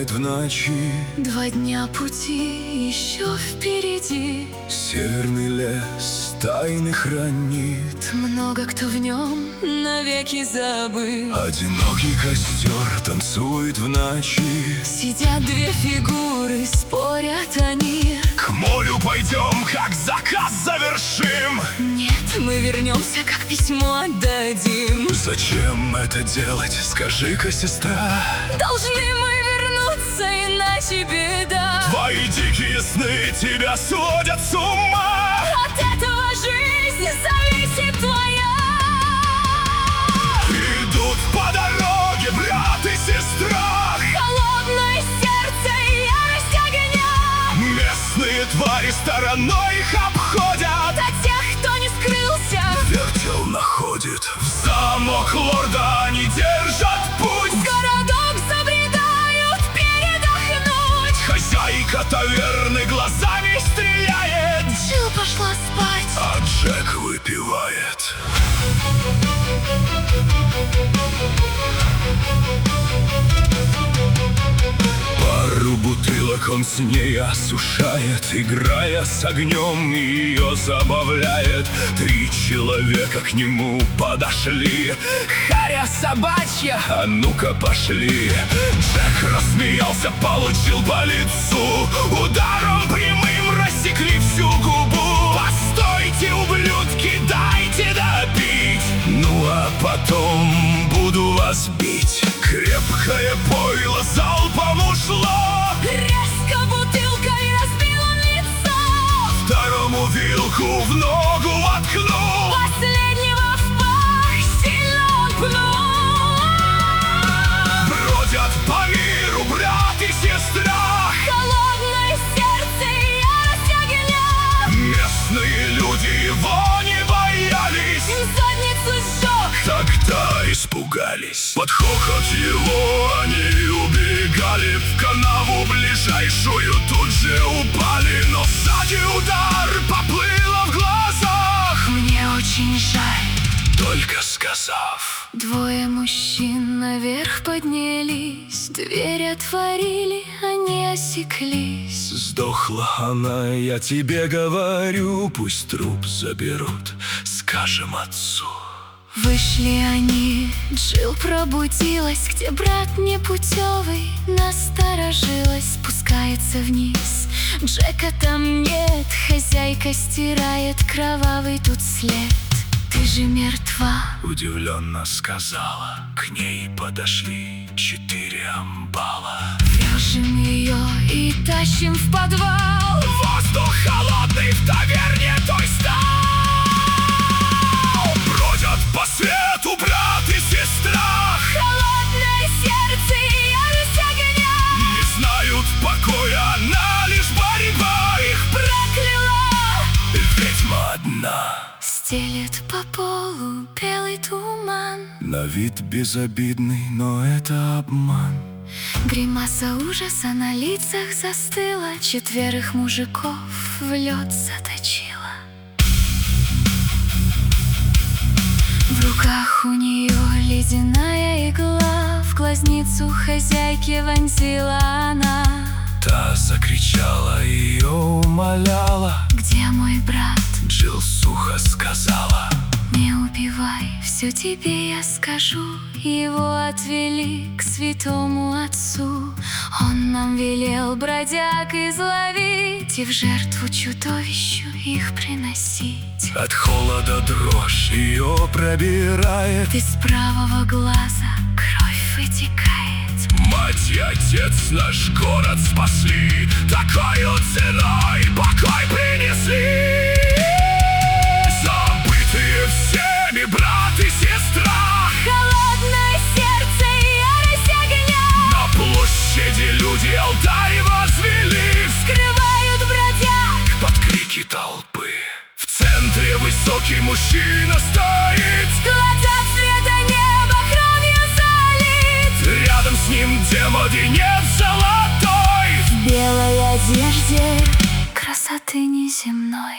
в ночи. 2 дня пути еще впереди. Северный лес тайны хранит. Много кто в нем навеки забыл. Одинокий костер танцует в ночи. Сидят 2 фигуры, спорят они. К морю пойдем, как заказ завершим. Нет, мы вернемся, как письмо отдадим. Зачем это делать, скажи-ка, сестра? Должны мы вернуться, иначе беда. Твои дикие сны тебя сводят с ума. От этого жизнь зависит твоя. Идут по дороге брат и сестра. Холодное сердце и ярость огня. Местные твари стороной их обходят. До тех, кто не скрылся, Вертел находит. В замок лорда они держат путь. в городок забредают передохнуть. Хозяйка таверны глазами стреляет, Джилл пошла спать. а Джек выпивает. Пару бутылок он с ней осушает, играя с огнем, ее забавляет. 3 человека к нему подошли. Харя собачья, а ну-ка пошли. Джек рассмеялся, получил по лицу. Ударом прямым рассекли всю губу. Постойте, ублюдки, дайте допить. Ну а потом буду вас бить. Крепкое пойло залпом ушло. Резко бутылкой разбил он лицо. Второму вилку в ногу воткнул. Последнего в пах сильно он пнул. Бродят по миру брат и сестра. Холодное сердце и ярость огня. Местные люди его не боялись. Им задницу сжег. Тогда испугались. Под хохот его они убегали. В канаву ближайшую тут же упали. Но сзади удар поплыло в глазах. Мне очень жаль. Только сказав: 2 мужчин наверх поднялись. Дверь отворили, они осеклись. сдохла она, я тебе говорю. Пусть труп заберут, скажем отцу. Вышли они, Джилл пробудилась. Где брат непутевый? Насторожилась, спускается вниз. Джека там нет, хозяйка стирает кровавый тут след. Ты же мертва. Удивленно сказала. К ней подошли 4 амбала. Вяжем ее и тащим в подвал. Воздух холодный в таверне той стал. Бродят по свету брат и сестра. Холодное сердце и ярость огня. Не знают покоя, она лишь борьба их Прокляла. ведьма одна. Стелет по полу белый туман. На вид безобидный, но это обман. Гримаса ужаса на лицах застыла. 4 мужиков в лед заточила. В руках у нее ледяная игла. В глазницу хозяйки вонзила она. Та закричала, ее умоляла. Где мой брат? Джилл сухо сказала: Не убивай, все тебе я скажу. Его отвели к святому отцу. Он нам велел бродяг изловить и в жертву чудовищу их приносить. от холода дрожь ее пробирает. Из правого глаза кровь вытекает. Мать и отец наш город спасли. Такою ценой покой принесли. Забытые всеми брат и сестра. Холодное сердце и ярость огня. На площади люди алтарь возвели. Скрывают бродяг Под крики толпы в центре высокий мужчина стоит. Глаза цвета неба кровью залит. Рядом с ним демон-венец золотой. В белой одежде красоты неземной.